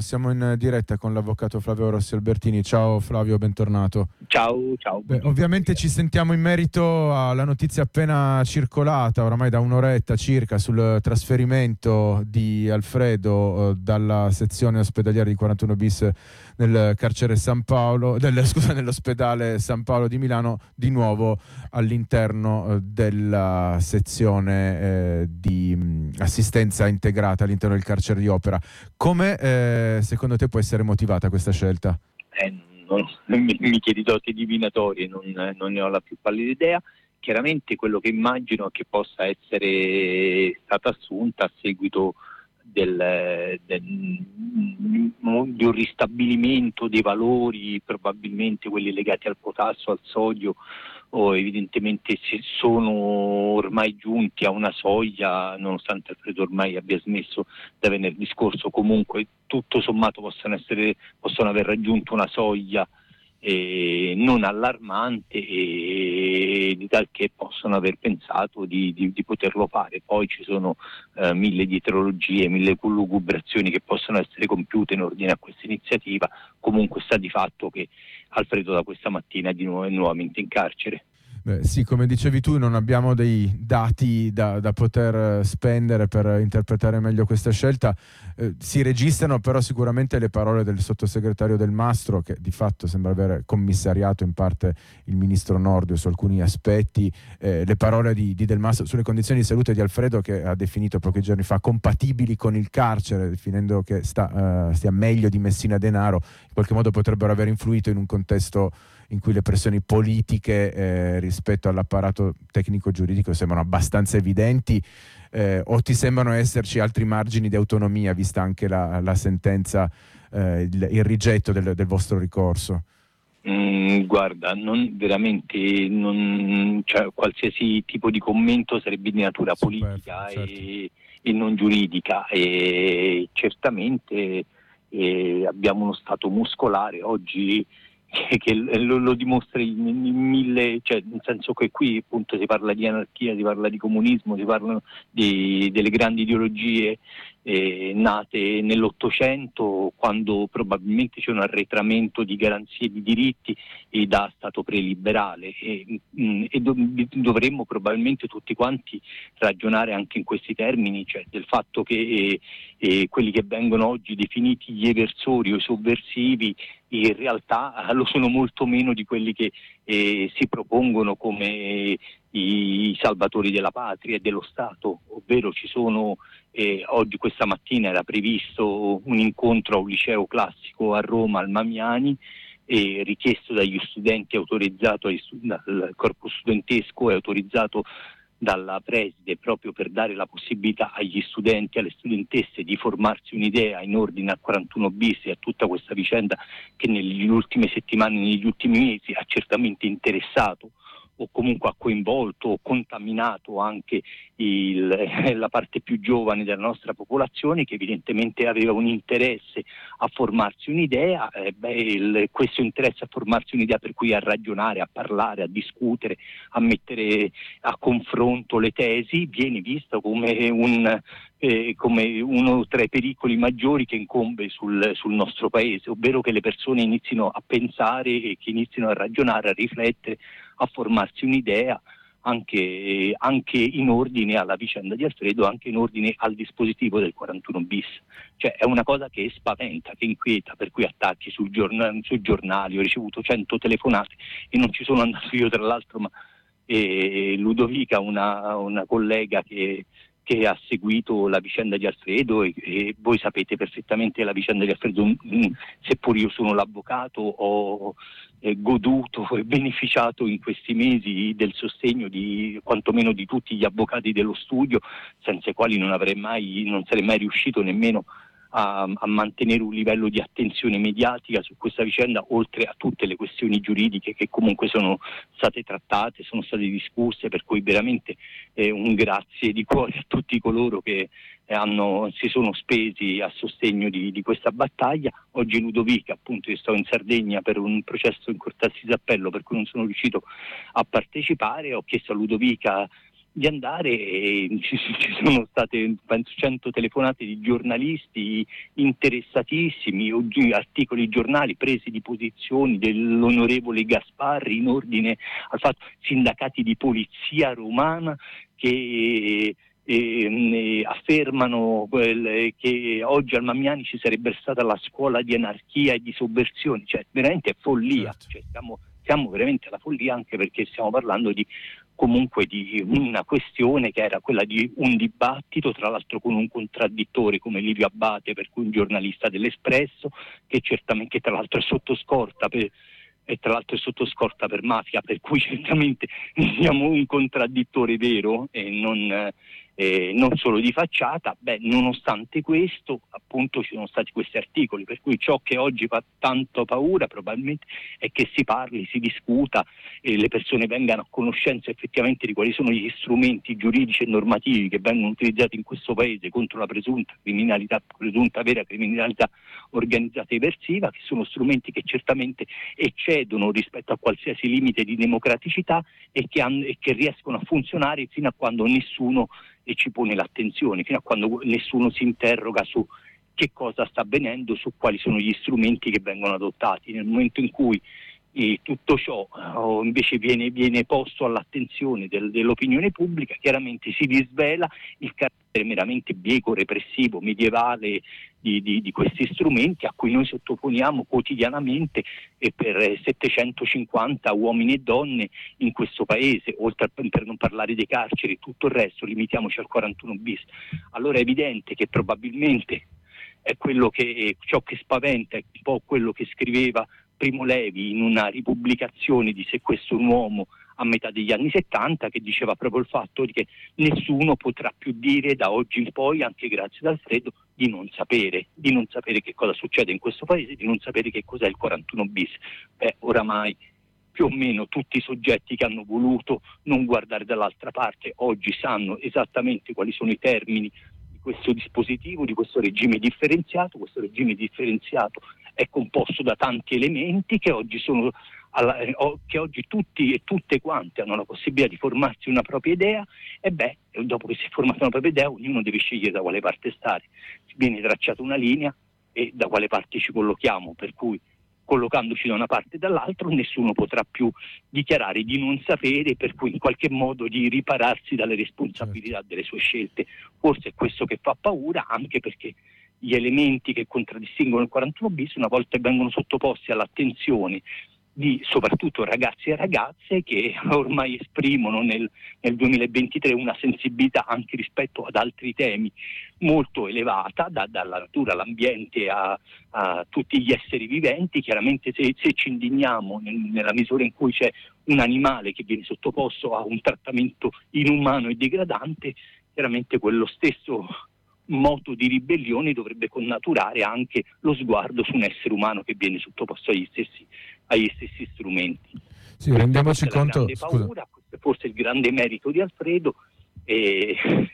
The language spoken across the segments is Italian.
siamo in diretta con l'avvocato Flavio Rossi Albertini. Ciao Flavio, bentornato. Ciao. Ovviamente ci sentiamo in merito alla notizia appena circolata, oramai da un'oretta circa, sul trasferimento di Alfredo dalla sezione ospedaliera di 41 bis nel carcere San Paolo, nell'ospedale San Paolo di Milano, di nuovo all'interno della sezione di assistenza integrata all'interno del carcere di Opera. Come secondo te può essere motivata questa scelta? Mi chiedi doti divinatorie, non ne ho la più pallida idea. Chiaramente quello che immagino è che possa essere stata assunta a seguito di un ristabilimento dei valori, probabilmente quelli legati al potassio, al sodio, o evidentemente sono ormai giunti a una soglia, nonostante Alfredo ormai abbia smesso da venerdì scorso. Comunque tutto sommato possono aver raggiunto una soglia non allarmante, e di tal che possono aver pensato di poterlo fare. Poi ci sono mille dietrologie, mille lucubrazioni che possono essere compiute in ordine a questa iniziativa. Comunque sta di fatto che Alfredo da questa mattina è nuovamente in carcere. Sì, come dicevi tu, non abbiamo dei dati da poter spendere per interpretare meglio questa scelta. Si registrano però sicuramente le parole del sottosegretario Del Mastro, che di fatto sembra aver commissariato in parte il ministro Nordio su alcuni aspetti, le parole di Del Mastro sulle condizioni di salute di Alfredo, che ha definito pochi giorni fa compatibili con il carcere, definendo che stia meglio di Messina Denaro. In qualche modo potrebbero aver influito in un contesto in cui le pressioni politiche rispetto all'apparato tecnico-giuridico sembrano abbastanza evidenti, o ti sembrano esserci altri margini di autonomia, vista anche la sentenza, il rigetto del vostro ricorso? Guarda, cioè, qualsiasi tipo di commento sarebbe di natura politica, certo. e non giuridica, e certamente abbiamo uno stato muscolare oggi che lo dimostra in mille, cioè nel senso che qui appunto si parla di anarchia, si parla di comunismo, si parlano delle grandi ideologie nate nell'Ottocento, quando probabilmente c'è un arretramento di garanzie di diritti e da Stato preliberale, dovremmo probabilmente tutti quanti ragionare anche in questi termini, cioè del fatto che quelli che vengono oggi definiti gli eversori o i sovversivi in realtà lo sono molto meno di quelli che si propongono come i salvatori della patria e dello Stato, ovvero ci sono oggi, questa mattina era previsto un incontro a un liceo classico a Roma, al Mamiani, richiesto dagli studenti, autorizzato dal corpo studentesco e autorizzato dalla preside, proprio per dare la possibilità agli studenti e alle studentesse di formarsi un'idea in ordine al 41 bis e a tutta questa vicenda che nelle ultime settimane, negli ultimi mesi ha certamente interessato o comunque ha coinvolto o contaminato anche la parte più giovane della nostra popolazione, che evidentemente aveva un interesse a formarsi un'idea. Questo interesse a formarsi un'idea, per cui a ragionare, a parlare, a discutere, a mettere a confronto le tesi, viene visto come uno tra i pericoli maggiori che incombe sul nostro paese, ovvero che le persone inizino a pensare e che inizino a ragionare, a riflettere, a formarsi un'idea anche in ordine alla vicenda di Alfredo, anche in ordine al dispositivo del 41 bis. Cioè è una cosa che spaventa, che inquieta, per cui attacchi sui giornali. Ho ricevuto 100 telefonate e non ci sono andato io, tra l'altro, ma Ludovica, una collega che ha seguito la vicenda di Alfredo, e voi sapete perfettamente la vicenda di Alfredo, seppur io sono l'avvocato, ho goduto e beneficiato in questi mesi del sostegno quantomeno di tutti gli avvocati dello studio, senza i quali non sarei mai riuscito nemmeno a mantenere un livello di attenzione mediatica su questa vicenda, oltre a tutte le questioni giuridiche che comunque sono state trattate, sono state discusse, per cui veramente un grazie di cuore a tutti coloro che si sono spesi a sostegno di questa battaglia. Oggi Ludovica, appunto, io sto in Sardegna per un processo in corte d'assise appello, per cui non sono riuscito a partecipare. Ho chiesto a Ludovica di andare, ci sono state penso 100 telefonate di giornalisti interessatissimi, articoli giornali, prese di posizioni dell'onorevole Gasparri in ordine al fatto, sindacati di polizia romana che affermano che oggi al Mamiani ci sarebbe stata la scuola di anarchia e di sovversione, cioè veramente è follia, certo. cioè, siamo veramente alla follia, anche perché stiamo parlando comunque di una questione che era quella di un dibattito, tra l'altro con un contraddittore come Livio Abbate, per cui un giornalista dell'Espresso, che certamente tra l'altro è sotto scorta per mafia, per cui certamente siamo un contraddittore vero e non solo di facciata. Nonostante questo, appunto, ci sono stati questi articoli, per cui ciò che oggi fa tanto paura probabilmente è che si parli, si discuta e le persone vengano a conoscenza effettivamente di quali sono gli strumenti giuridici e normativi che vengono utilizzati in questo paese contro la presunta vera criminalità organizzata e eversiva, che sono strumenti che certamente eccedono rispetto a qualsiasi limite di democraticità e che riescono a funzionare fino a quando nessuno ci pone l'attenzione, fino a quando nessuno si interroga su che cosa sta avvenendo, su quali sono gli strumenti che vengono adottati. Nel momento in cui tutto ciò invece viene posto all'attenzione dell'opinione pubblica, chiaramente si disvela il carattere meramente bieco, repressivo, medievale di questi strumenti a cui noi sottoponiamo quotidianamente per 750 uomini e donne in questo paese, oltre per non parlare dei carceri, tutto il resto, limitiamoci al 41 bis. Allora è evidente che probabilmente è ciò che spaventa è un po' quello che scriveva Primo Levi in una ripubblicazione di Se questo è un uomo a metà degli anni 70, che diceva proprio il fatto di che nessuno potrà più dire da oggi in poi, anche grazie ad Alfredo, di non sapere che cosa succede in questo paese, di non sapere che cos'è il 41 bis. Oramai più o meno tutti i soggetti che hanno voluto non guardare dall'altra parte oggi sanno esattamente quali sono i termini di questo dispositivo, di questo regime differenziato. Questo regime differenziato è composto da tanti elementi che oggi tutti e tutte quante hanno la possibilità di formarsi una propria idea, e dopo che si è formata una propria idea ognuno deve scegliere da quale parte stare. Viene tracciata una linea e da quale parte ci collochiamo, per cui collocandoci da una parte e dall'altra nessuno potrà più dichiarare di non sapere, per cui in qualche modo di ripararsi dalle responsabilità delle sue scelte. Forse è questo che fa paura, anche perché gli elementi che contraddistinguono il 41 bis una volta vengono sottoposti all'attenzione di soprattutto ragazzi e ragazze che ormai esprimono nel 2023 una sensibilità anche rispetto ad altri temi molto elevata, dalla natura all'ambiente a tutti gli esseri viventi. Chiaramente se ci indigniamo nella misura in cui c'è un animale che viene sottoposto a un trattamento inumano e degradante, chiaramente quello stesso moto di ribellione dovrebbe connaturare anche lo sguardo su un essere umano che viene sottoposto agli stessi strumenti. Sì, rendiamoci conto. Questa è la grande paura, questo è forse il grande merito di Alfredo, e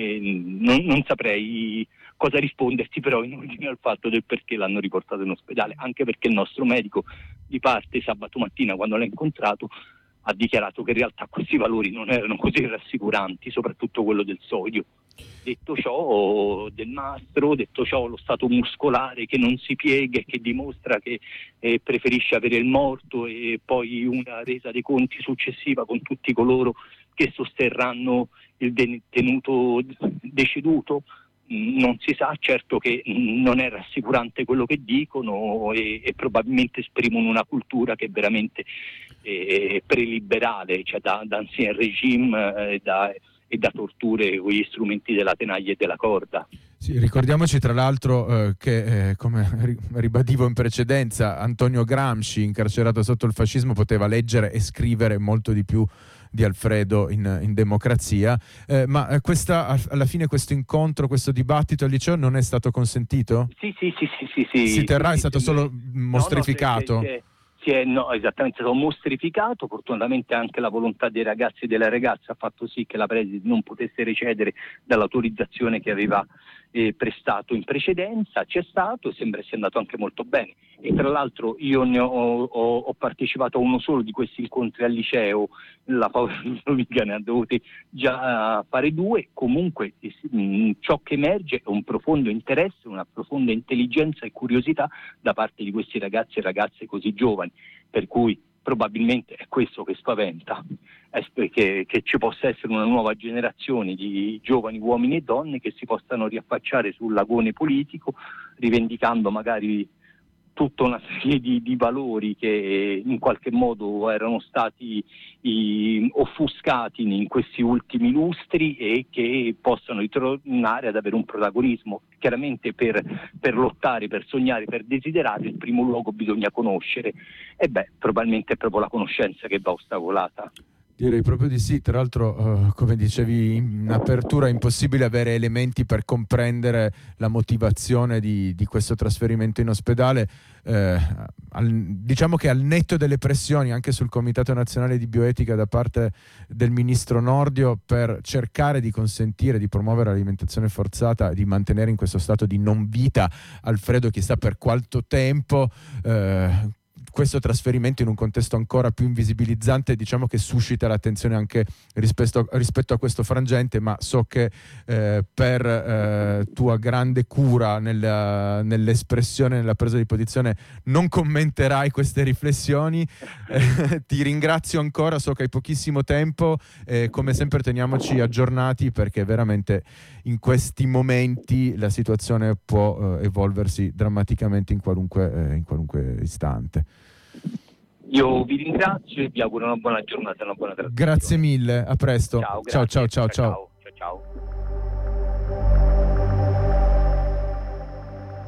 non saprei cosa risponderti però in ordine al fatto del perché l'hanno riportato in ospedale, anche perché il nostro medico di parte sabato mattina, quando l'ha incontrato, ha dichiarato che in realtà questi valori non erano così rassicuranti, soprattutto quello del sodio. Detto ciò, del mastro, detto ciò, lo stato muscolare che non si piega e che dimostra che preferisce avere il morto, e poi una resa dei conti successiva con tutti coloro che sosterranno il detenuto deceduto. Non si sa, certo che non è rassicurante quello che dicono, e probabilmente esprimono una cultura che è veramente preliberale, cioè da ancien regime e da torture con gli strumenti della tenaglia e della corda. Sì, ricordiamoci tra l'altro che, come ribadivo in precedenza, Antonio Gramsci, incarcerato sotto il fascismo, poteva leggere e scrivere molto di più di Alfredo in democrazia, ma alla fine questo incontro, questo dibattito al liceo non è stato consentito? Sì. Si terrà, è stato solo mostrificato? No, esattamente, è stato mostrificato. Fortunatamente anche la volontà dei ragazzi e delle ragazze ha fatto sì che la preside non potesse recedere dall'autorizzazione che aveva prestato in precedenza, c'è stato e sembra sia andato anche molto bene. E tra l'altro io ho partecipato a uno solo di questi incontri al liceo, la Paola Ludovica ne ha dovuti già fare 2. Comunque ciò che emerge è un profondo interesse, una profonda intelligenza e curiosità da parte di questi ragazzi e ragazze così giovani, per cui probabilmente è questo che spaventa, che ci possa essere una nuova generazione di giovani uomini e donne che si possano riaffacciare sul lagone politico, rivendicando magari tutta una serie di valori che in qualche modo erano stati offuscati in questi ultimi lustri e che possano ritornare ad avere un protagonismo. Chiaramente per lottare, per sognare, per desiderare, in primo luogo bisogna conoscere, e probabilmente è proprio la conoscenza che va ostacolata. Direi proprio di sì. Tra l'altro, come dicevi in apertura, è impossibile avere elementi per comprendere la motivazione di questo trasferimento in ospedale. Diciamo che al netto delle pressioni anche sul Comitato Nazionale di Bioetica da parte del ministro Nordio per cercare di consentire di promuovere l'alimentazione forzata, di mantenere in questo stato di non vita Alfredo chissà per quanto tempo, questo trasferimento in un contesto ancora più invisibilizzante, diciamo che suscita l'attenzione anche rispetto a questo frangente, ma so che per tua grande cura nell'espressione, nella presa di posizione, non commenterai queste riflessioni. Ti ringrazio ancora, so che hai pochissimo tempo, come sempre teniamoci aggiornati, perché veramente in questi momenti la situazione può evolversi drammaticamente in qualunque istante. Io vi ringrazio e vi auguro una buona giornata e una buona trasmissione. Grazie mille, a presto. Ciao, ciao. ciao.